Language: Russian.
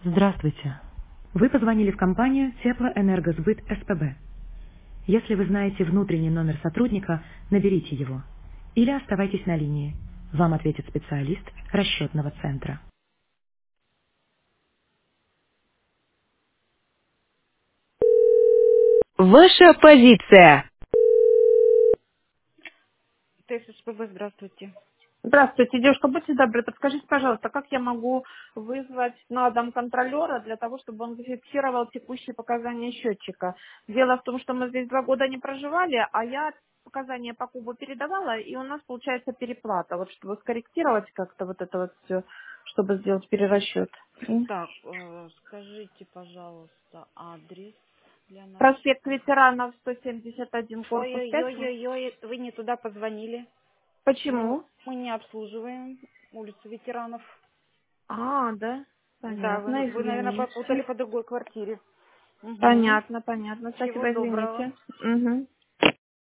Здравствуйте. Вы позвонили в компанию Теплоэнергосбыт СПБ. Если вы знаете внутренний номер сотрудника, наберите его. Или оставайтесь на линии. Вам ответит специалист расчетного центра. Ваша позиция. ТССПБ, здравствуйте. Здравствуйте, девушка, будьте добры, подскажите, пожалуйста, как я могу вызвать на дом контролера для того, чтобы он зафиксировал текущие показания счетчика? Дело в том, что мы здесь 2 года не проживали, а я показания по кубу передавала, и у нас получается переплата. Вот чтобы скорректировать как-то вот это вот все, чтобы сделать перерасчет. Так, скажите, пожалуйста, адрес для нас. Проспект ветеранов 171, корпус 5. Ой-ой-ой, вы не туда позвонили. Мы, Почему? мы не обслуживаем улицу ветеранов. А, да, Да, понятно, вы, наверное, извините. попутали по другой квартире. Угу. Понятно, понятно. Всего Спасибо, доброго. извините. Угу.